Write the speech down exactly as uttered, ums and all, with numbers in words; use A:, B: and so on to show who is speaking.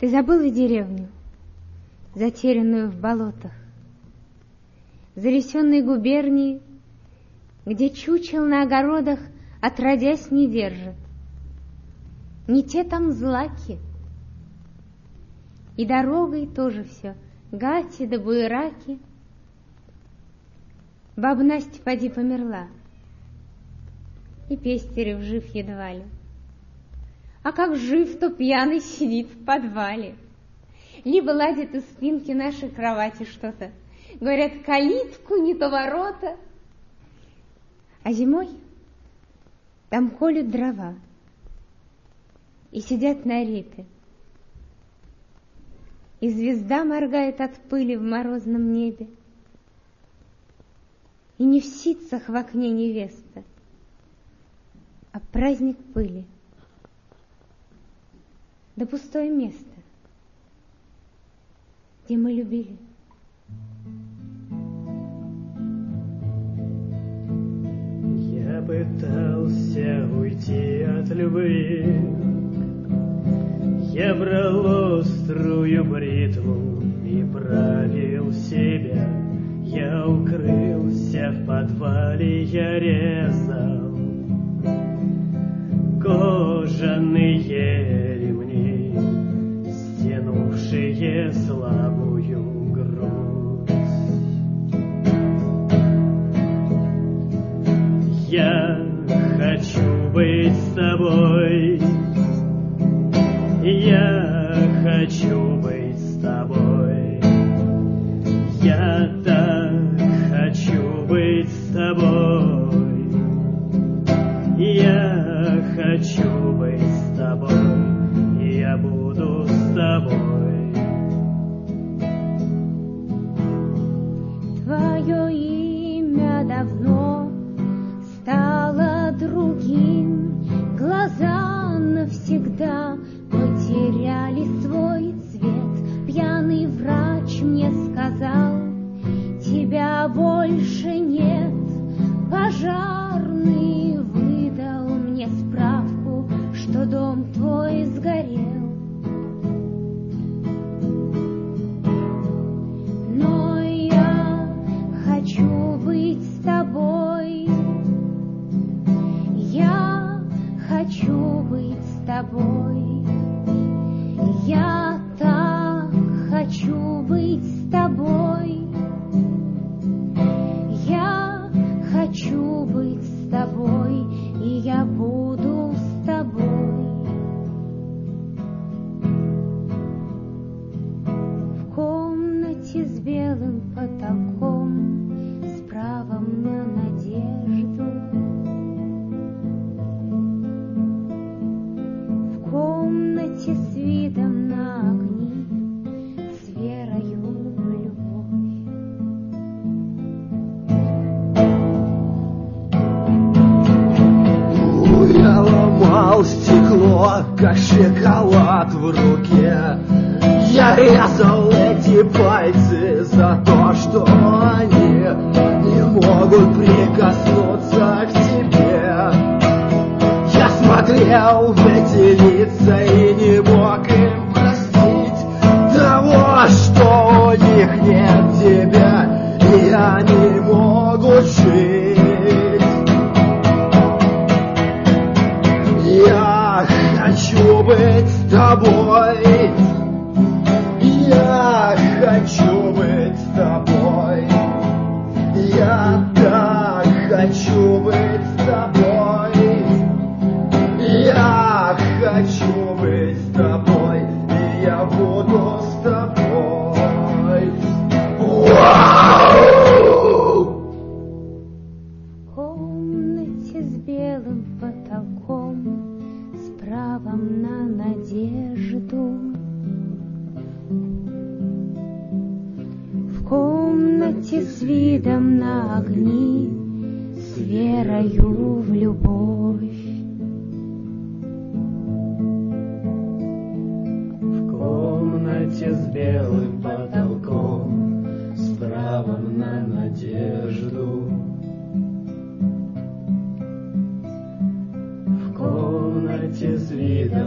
A: Ты забыла деревню, затерянную в болотах, занесенной губернии, где чучел на огородах отродясь не держат. Не те там злаки. И дорогой тоже все, гати да буераки. Баба Настя поди померла, и Пестерев жив едва ли. А как жив, то пьяный сидит в подвале. Либо ладит из спинки нашей кровати что-то. Говорят, калитку, не то ворота. А зимой там колют дрова и сидят на репе. И звезда моргает от пыли в морозном небе. И не в ситцах в окне невеста, а праздник пыли. Да пустое место, где мы любили.
B: Я пытался уйти от любви, я брал острую бритву и правил себя. Я укрылся в подвале, я резал кожаные ремни, стянувшие слабую грудь. Я хочу быть с тобой, я хочу быть с тобой, я так хочу быть с тобой, я хочу быть с тобой, и я буду с тобой.
A: Твое имя давно стало другим, глаза навсегда потеряли свой цвет. Пьяный врач мне сказал, тебя больше нет. Пожарный выдал мне справку, что дом твой сгорел. Но я хочу быть с тобой, я хочу быть с тобой, я так хочу быть с тобой, я хочу быть с тобой, и я буду с тобой. В комнате с белым потолком, с правом на надежду, в комнате с видом на огни, с верою в любовь.
C: Я ломал стекло, как шоколад в руке. Я резал эти пальцы за то, что они не могут прикоснуться к тебе. Я смотрел в эти лица и не мог им простить того, что у них нет тебя, и они могут жить. Я хочу быть с тобой, я хочу быть с тобой, я так хочу быть с тобой, я хочу быть с тобой, и я буду с тобой. Вау!
A: В комнате с белым потолком, с правом на надежду, в комнате с видом на огни, с верою в любовь.
B: В комнате с белым потолком, с правом на надежду, в комнате с видом